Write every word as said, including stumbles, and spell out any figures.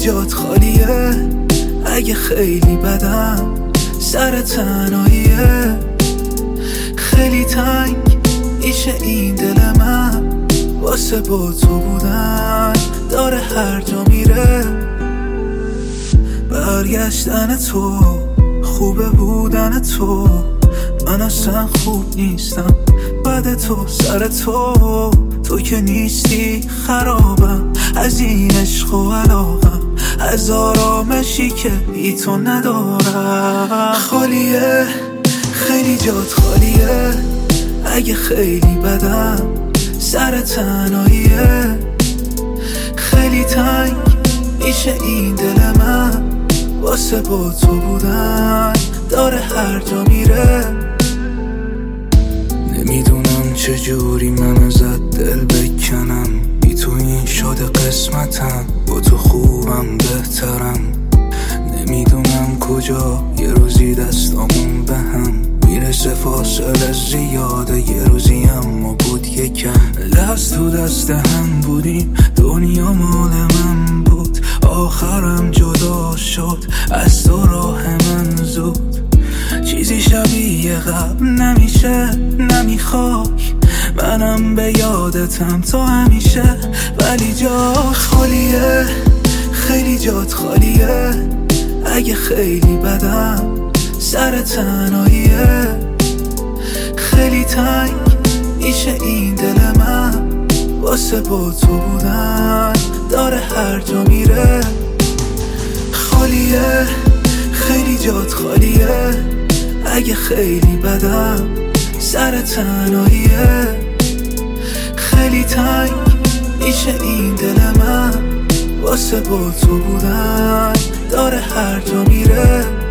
جات خالیه، اگه خیلی بدم سر تنهاییه. خیلی تنگ میشه این دل من واسه با تو بودن، داره هر جا میره. برگشتن تو خوبه، بودن تو من اصلا خوب نیستم. بعد تو سر تو تو که نیستی خرابم. از این عشق و علاقم، از آرامشی که بی تو ندارم. خالیه، خیلی جات خالیه، اگه خیلی بدم سر تنهاییه. خیلی تنگ میشه این دل من واسه با تو بودن، داره هر جا میره. نمیدونم چجوری من ازت دل بکنم، بی تو این شده قسمتم، با تو خوبم بهترم. نمیدونم کجا یه روزی دستامون به هم میرسه، فاصله زیاده یه روزی اما بود یکم. دست تو دست هم بودیم، دنیا مال من بود، آخرم جدا شد از تو راه من زود. چیزی شبیه قبل نمیشه، نمیخوای منم به یادتم تو همیشه. ولی جات خالیه، خیلی جات خالیه، اگه خیلی بدم سر تنهاییه. خیلی تنگ میشه این دل من واسه با تو بودن، داره هر جا میره. خالیه، خیلی جات خالیه، اگه خیلی بدم سر تنهاییه. خیلی تنگ میشه این دل من واسه با تو بودن، داره هر جا میره.